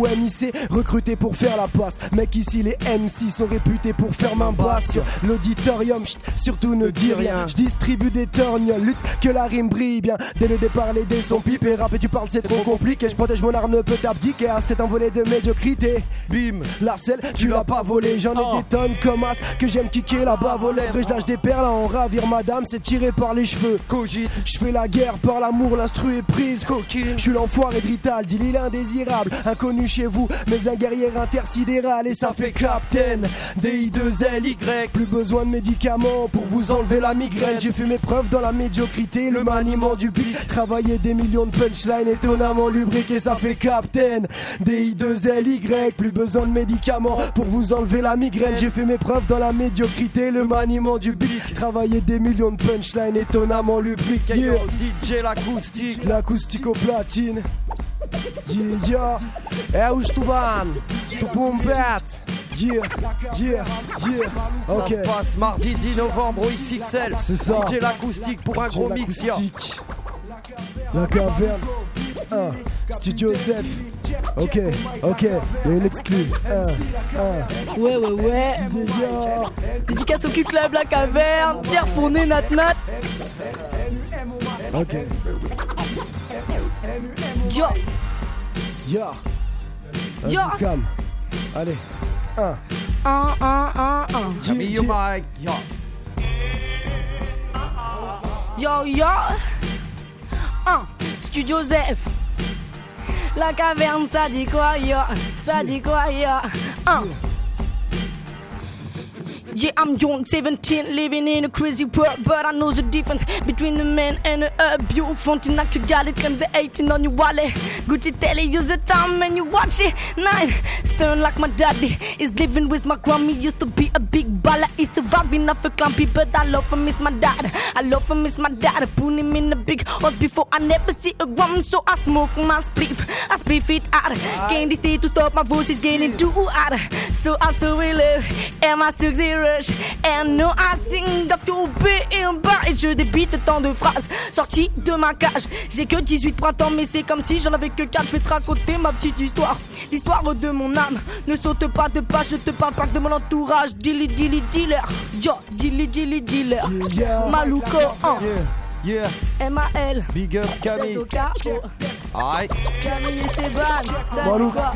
été recruté pour faire la passe. Mec, ici les M C sont réputés pour faire main basse sur l'auditorium. Chut, surtout ne dis rien. Je distribue des torgnoles, lutte que la rime brille bien. Dès le départ, les dés sont pipés. Rap et tu parles, c'est trop compliqué. Je protège mon arme, ne peut t'abdiquer à cet envolé de médiocrité. Bim, la selle, tu l'as pas volé. J'en ai des tonnes comme as que j'aime kicker la bave aux lèvres. Et je lâche des perles à en ravir madame, c'est tiré par les cheveux. Cogite, je fais la guerre par l'amour, l'instru est prise. Coquine, je suis l'enfoiré de Rital, dit l'île indésirable. Inconnu chez vous, mais un guerrier intersidéral. Et ça fait Captain, D I deux L Y. Plus besoin de médicaments pour vous enlever la migraine. J'ai fait mes preuves dans la médiocrité, le maniement du beat. Travailler des millions de punchlines étonnamment lubriqués. Ça fait Captain, D I deux L Y. Plus besoin de médicaments pour vous enlever la migraine. J'ai fait mes preuves dans la médiocrité, le maniement du beat. Travailler des millions de punchlines étonnamment lubriqués. Yeah. D J l'acoustique, l'acoustique au platine. Yeah, yeah. Eh, où je tout ban? Tout pompette. Yeah, yeah, yeah. Ok. Ça se passe mardi dix novembre au X X L. C'est ça. D J l'acoustique pour un gros mix. La caverne. Un. Studio Zef. Ok, ok. Il y a une exclue. Un, un. Ouais, ouais, ouais. Yeah. Dédicace au Q-Club, la caverne. Pierre Fournet, Nat Nat. Ok. Yo. Ya. Yo. Calme. Allez. Un. Un, un, un, un. Camille Mike. Yo. Yo, yo. Un. Studio Zef. La caverne, ça dit quoi, yo? Ça dit quoi, yo? Un. Yeah, I'm young, seventeen, living in a crazy world, but I know the difference between the man and the herb. You Fontenac, you got it, claims the eighteen on your wallet. Gucci telling you the time and you watch it. Nine, stern like my daddy, is living with my grandma, used to be a big baller. He's surviving off a clumpy, but I love him, miss my dad. I love him, miss my dad. Put him in a big house before I never see a rum, so I smoke my spliff. I spliff it out. Can't stay to stop, my voice is getting too hot. So I so will live, and my success rush. And no, I sing of your being bar. Et je débite tant de phrases sorties de ma cage. J'ai que dix-huit printemps, mais c'est comme si j'en avais que quatre. Je vais te raconter ma petite histoire, l'histoire de mon âme. Ne saute pas de pas, je te parle pas que de mon entourage. Dilly dilly dealer, yo, dilly dilly dealer. Yeah. Maluco, hein. Yeah, yeah. M A L. Big up Camille. Aïe. Camille Esteban, ça Malou. quoi?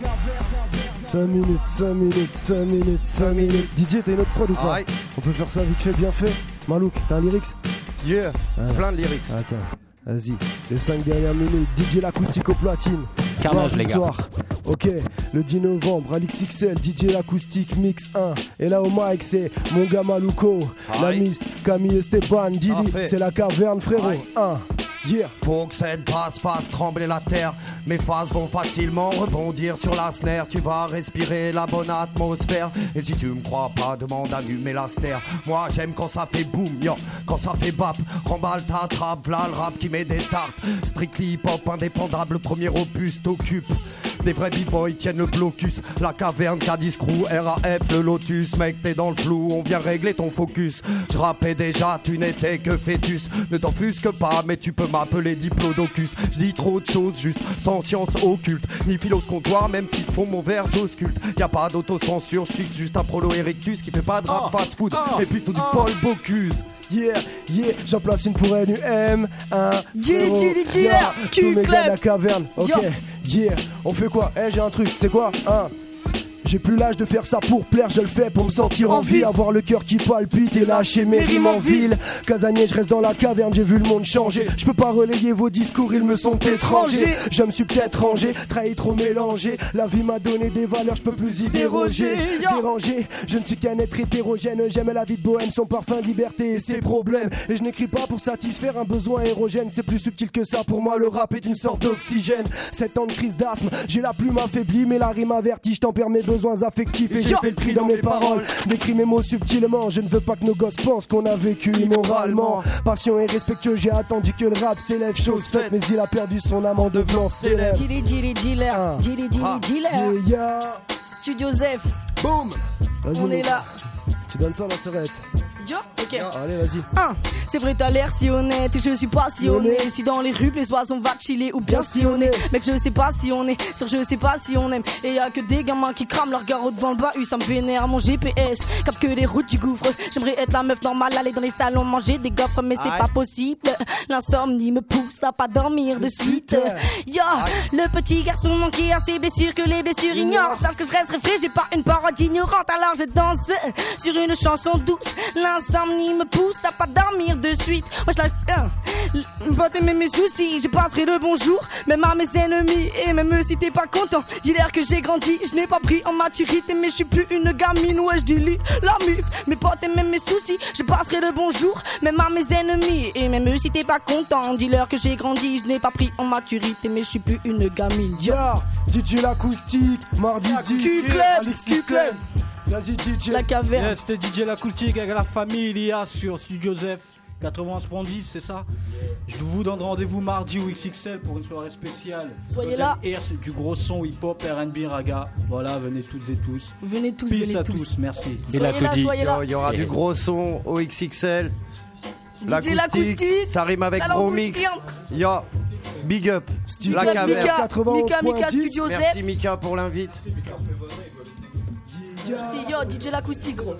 cinq minutes, cinq minutes, cinq minutes, cinq minutes. D J, t'as une autre prod ou pas? Aïe. On peut faire ça vite fait, bien fait. Malouk, t'as un lyrics? Yeah, voilà. Plein de lyrics. Attends, vas-y. Les cinq dernières minutes, D J l'acoustique au platine. Carnage, les gars. Soir. Ok, le dix novembre à l'X X L, D J l'acoustique mix un. Et là au mic, c'est mon gars Maluco. La miss Camille Esteban, Dili, c'est la caverne, frérot. un. Yeah. Faut que cette basse fasse trembler la terre. Mes phases vont facilement rebondir sur la snare. Tu vas respirer la bonne atmosphère. Et si tu me crois pas, demande à allumer la stère. Moi j'aime quand ça fait boum, yo, quand ça fait bap. Remballe ta trappe, v'là le rap qui met des tartes. Strictly hip-hop indépendable, le premier opus t'occupe. Des vrais b-boys tiennent le blocus. La caverne, Cadis Crew, R A F, le Lotus. Mec t'es dans le flou, on vient régler ton focus. Je rappais déjà, tu n'étais que fœtus. Ne t'offusque pas, mais tu peux m'appeler Diplodocus. Je dis trop de choses juste, sans science occulte. Ni philo de comptoir, même s'ils font mon verre j'ausculte. Y'a pas d'autocensure, je suis juste un prolo Erectus qui fait pas de rap fast food, mais plutôt du Paul Bocuse. Yeah, yeah, j'en place une pour N U M, un Gilly, Gilly, Gilly, Q-Club, la caverne, ok, yeah, on fait quoi? Eh, j'ai un truc, c'est quoi? Un. J'ai plus l'âge de faire ça pour plaire, je le fais pour me sentir en vie, avoir le cœur qui palpite et lâcher mes rimes en ville. Casanier, je reste dans la caverne, j'ai vu le monde changer. Je peux pas relayer vos discours, ils me sont étrangers. Je me suis peut-être rangé, trahi trop mélangé. La vie m'a donné des valeurs, je peux plus y déroger. Dérangé, je ne suis qu'un être hétérogène. J'aime la vie de bohème, son parfum de liberté et ses problèmes. Et je n'écris pas pour satisfaire un besoin érogène. C'est plus subtil que ça, pour moi le rap est une sorte d'oxygène. Sept ans de crise d'asthme, j'ai la plume affaiblie, mais la rime avertie, je tempère mes besoins affectifs et j'ai fait le tri dans mes paroles. J'écris mes mots subtilement, je ne veux pas que nos gosses pensent qu'on a vécu immoralement. Patient et respectueux, j'ai attendu que le rap s'élève, chose faite, mais il a perdu son âme en devenant célèbre. Gilly, Gilly, dealer, Gilly, Gilly, dealer. Yeah. Studio Zef, boum. On est là. Tu donnes ça dans la serrette. Yo, ok. Allez, vas-y. Un, c'est vrai, t'as l'air si honnête et je suis pas si honnête. Si dans les rues, les oiseaux va chiller ou bien si on est. Mec, je sais pas si on est, sur je sais pas si on aime. Et y'a que des gamins qui crament leur garrot devant le bahut. Ça me vénère, mon G P S capte que les routes du gouffre. J'aimerais être la meuf normale, aller dans les salons, manger des gaufres, mais c'est Aïe. pas possible. L'insomnie me pousse à pas dormir de suite. Yo, le petit garçon manqué a ses blessures que les blessures ignorent. Sache que je resterai frais, j'ai pas une parole ignorante. Alors je danse sur une chanson douce. L'insomnie me pousse à pas dormir de suite. Moi je la... Pas t'aimer mes soucis, je passerai le bonjour même à mes ennemis. Et même si t'es pas content, dis-leur que j'ai grandi. Je n'ai pas pris en maturité, mais je suis plus une gamine. Ouais, je délie la muf. Mes potes et même mes soucis, je passerai le bonjour même à mes ennemis. Et même si t'es pas content, dis-leur que j'ai grandi. Je n'ai pas pris en maturité, mais je suis plus une gamine. Yeah, D J l'acoustique, mardi dix, Q-Club, Alexis Q-Club. Sen. Vas-y D J. La caverne. Yeah, c'était D J l'acoustique avec la famille Ilia sur Studio Joseph quatre-vingts point dix, c'est ça. Je vous donne rendez-vous mardi au X X L pour une soirée spéciale. Soyez là. Et c'est du gros son hip-hop, R and B, raga. Voilà, venez toutes et tous. Venez tous, Peace venez à tous. tous, merci. Soyez là, soyez là. Il y aura Et- du gros son au X X L. D J l'acoustique, ça rime avec la gros langue mix. croustillante. Yo, big up. Studio La Mika, caverne. Mika, Mika, Studio Merci Z. Mika pour l'invite. Merci, yo, D J l'acoustique, gros.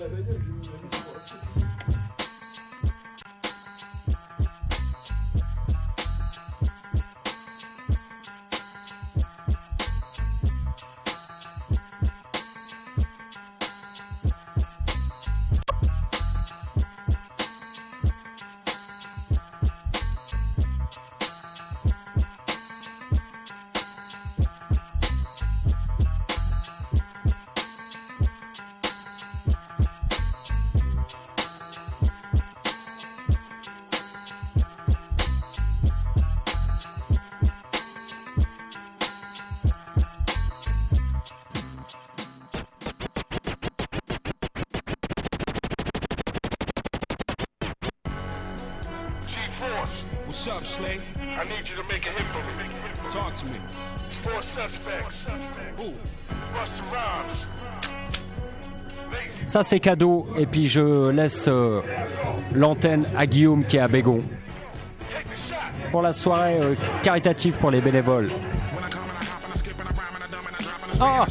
What's up, Slay? I need you to make a hit for me. Talk to me. Four suspects. Who? Busta Rhymes. Ça c'est cadeau et puis je laisse euh, l'antenne à Guillaume qui est à Bégon pour la soirée euh, caritative pour les bénévoles. Ah.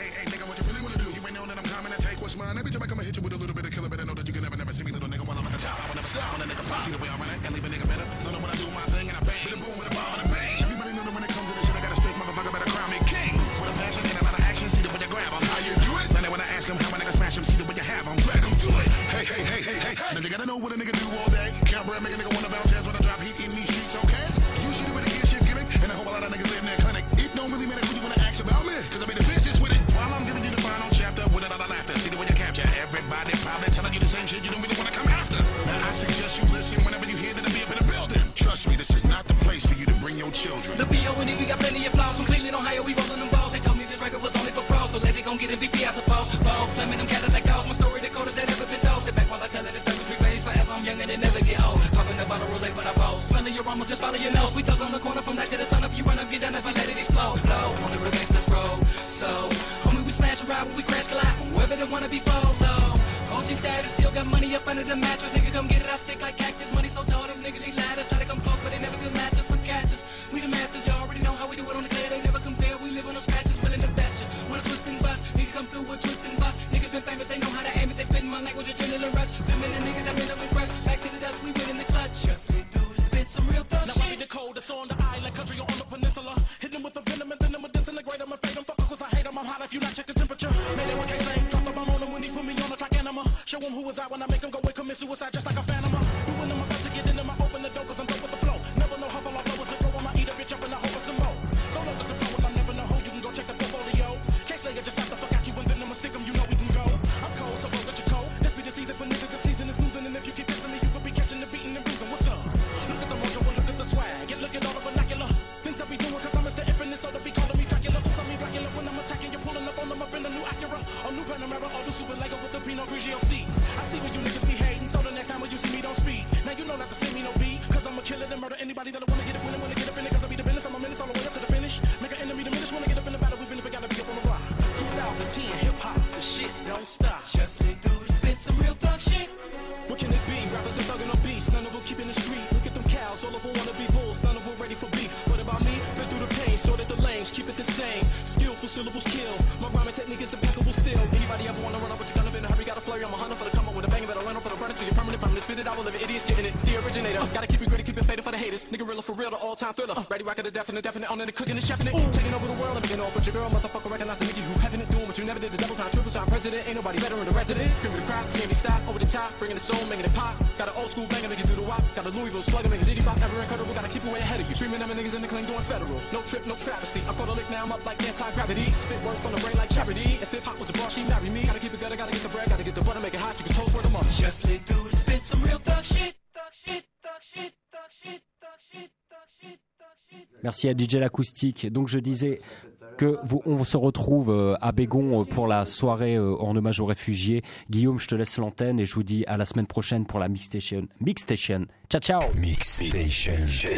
The B O N E, we got plenty of flaws. From Cleveland, Ohio, we rolling them balls. They told me this record was only for pros, so Lazy gon' get M V P, I suppose. Balls, slamming them Cadillac dolls. My story, the coldest that ever been told. Sit back while I tell it, it's thirty-three days forever. I'm young and it never get old. Popping up bottle rose when I pose. Smelling your aroma, just follow your nose. We thug on the corner from night to the sun up. You run up, get down if I let it explode. Blow on the real gangsters roll. So, homie, we smash around when we crash collide. Whoever they wanna be foes, so. O G status, still got money up under the mattress. Nigga, come get it, I stick like cactus. Money so tall, these niggas, they ladders. Try to come close, but they never could match us. So catch us. We the masters, you already know how we do it on the clear. They never compare, we live on no scratches, willing to bet you. Wanna twist and bust, nigga come through with twist and bust. Nigga been famous, they know how to aim it. They spitting my language, adrenaline rush. Feminine niggas, I've been up and crushed. Back to the dust, we win in the clutch. Trust me, dude, spit some real thug Now shit. I be the coldest on the island, country or on the peninsula. Hit them with the venom and then them with disintegrate them and fade them. Fuck 'cause I hate them, I'm hot if you not check the temperature. Made it with K-Sane, drop the bomb on them when he put me on a track animal. Show him who was out when I make him go and commit suicide just like a phantom. Doing them about to get in them, I open the door 'cause I'm done with the flow. Never know how far I blow is the throw, I'ma eat a bitch up and I hope for some more. So long as the flow and I never know who, you can go check the portfolio. Can't slay it, just have to fuck out you and then I'ma stick 'em, you know we can go. I'm cold, so roll that you cold. This be the season for niggas that's sneezing and snoozing, and if you keep kissing me, you could be catching the beating and bruising. What's up? Look at the mojo and look at the swag, and look at all the vernacular things I be doing 'cause I'm Mister Infinite, so to be calling me Dracula. Oops, I mean Dracula when I'm attacking, you're pulling up on them up in the new Acura, or new Panamera, or the Super Lego with the Pinot Grigio C's. I see where you niggas be hating, so the next time when you see me, don't speed. Now you know not to see me no beat, 'cause I'ma kill it and murder anybody that wanna get it, winning, wanna get up in it, 'cause I be the business, I'm a menace all the way up to the finish. Make an enemy diminish, wanna get up in the battle, we really gotta be up on the block. twenty ten hip hop, the shit don't stop. Trust me, dude, spit some real thug shit. What can it beast, none of them keeping the street. Look at them cows, all of them wanna be bulls, none of them ready for beef. What about me? Been through the pain, sorted the lanes, keep it the same. Skillful syllables kill, my rhyming technique is impeccable still. Anybody ever wanna run up with your gun up in a hurry, got a flurry, I'm a hunter for the come up with a bang, better learn up for the burn it till you're permanent, permanent. Spit it out, will live it, idiots getting it. The originator, gotta keep it gritty, keep it faded for the haters. Nigga real for real, the all-time thriller. Ready, rockin' the definite, definite, on and the cooking and chefing it. Ooh, taking over the world, I'm getting off with your girl, motherfucker, recognize the nigga who having it, doing what you never did, the double time, triple time president, ain't nobody better in the residence. Screaming the crowd, seeing me stop, over the top, bringing the soul, making it pop. Got an old school banger, make it do the wop. Got a Louisville slugger, make it diddy bop, ever incredible, gotta keep it way ahead of you. Streaming them niggas in the clean, doing federal. No trip, no travesty, I'm caught a lick now, I'm up like anti-gravity. Spit words from the brain like charity. If hip hop was a bar, she marry me. Gotta keep it gutter, gotta get the bread, gotta get the butter, make it hot, you can toast word of mother. Just let through to spit some real thug shit. Thug shit, thug shit, thug shit, thug shit, thug shit, thug shit. Merci à D J L'Acoustique. Donc je disais que vous, on se retrouve euh, à Bégon euh, pour la soirée euh, en hommage aux réfugiés. Guillaume, je te laisse l'antenne et je vous dis à la semaine prochaine pour la Mix Station. Mix Station. Ciao ciao. Mix Station.